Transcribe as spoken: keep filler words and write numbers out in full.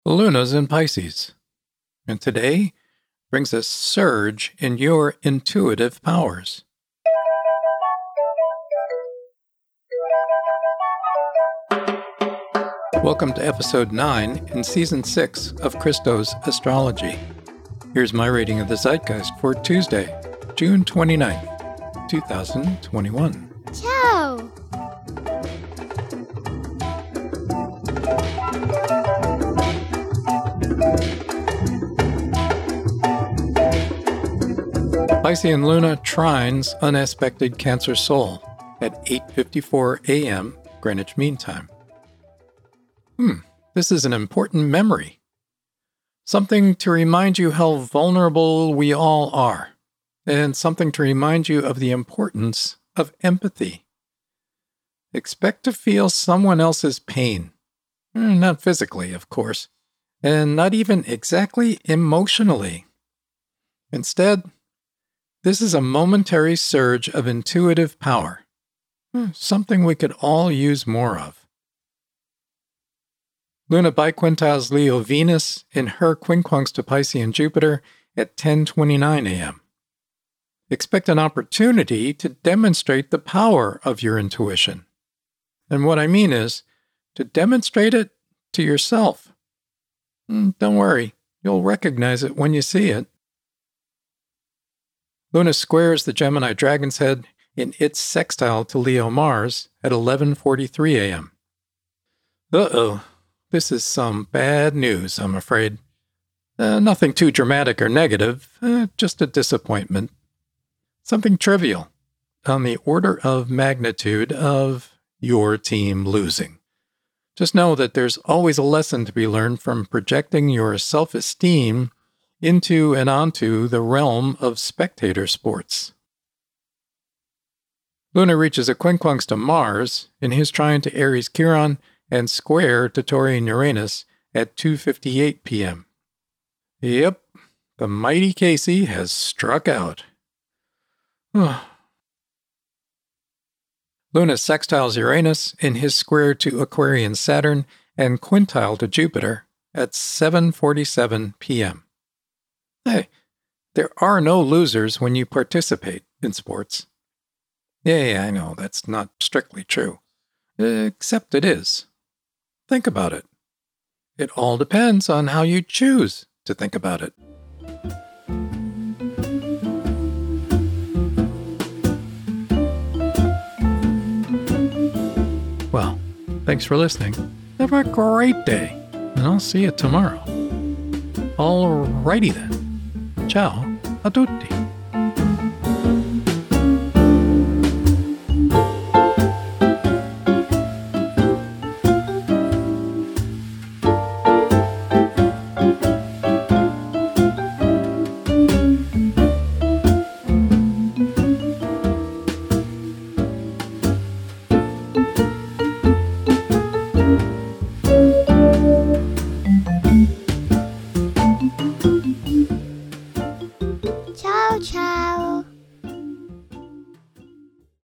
Luna's in Pisces, and today brings a surge in your intuitive powers. Welcome to episode nine in season six of Christo's Astrology. Here's my reading of the Zeitgeist for Tuesday, June twenty-ninth, twenty twenty-one. Ciao! Piscean Luna trines unaspected Cancer Sol at eight fifty-four a.m. Greenwich Mean Time. Hmm, this is an important memory. Something to remind you how vulnerable we all are, and something to remind you of the importance of empathy. Expect to feel someone else's pain. Not physically, of course, and not even exactly emotionally. Instead, this is a momentary surge of intuitive power, something we could all use more of. Luna biquintiles Leo Venus in her quincunx to Piscean Jupiter at ten twenty-nine a.m. Expect an opportunity to demonstrate the power of your intuition. And what I mean is, to demonstrate it to yourself. Don't worry, you'll recognize it when you see it. Luna squares the Gemini Dragon's Head in its sextile to Leo Mars at eleven forty-three a.m. Uh-oh, this is some bad news, I'm afraid. Uh, nothing too dramatic or negative, uh, just a disappointment. Something trivial, on the order of magnitude of your team losing. Just know that there's always a lesson to be learned from projecting your self-esteem into and onto the realm of spectator sports. Luna reaches a quincunx to Mars in his trine to Aries Chiron and square to Taurian Uranus at two fifty-eight p.m. Yep, the mighty Casey has struck out. Luna sextiles Uranus in his square to Aquarian Saturn and quintile to Jupiter at seven forty-seven p.m. Hey, there are no losers when you participate in sports. Yeah, yeah, I know, that's not strictly true. Except it is. Think about it. It all depends on how you choose to think about it. Well, thanks for listening. Have a great day, and I'll see you tomorrow. Alrighty then. Ciao a tutti.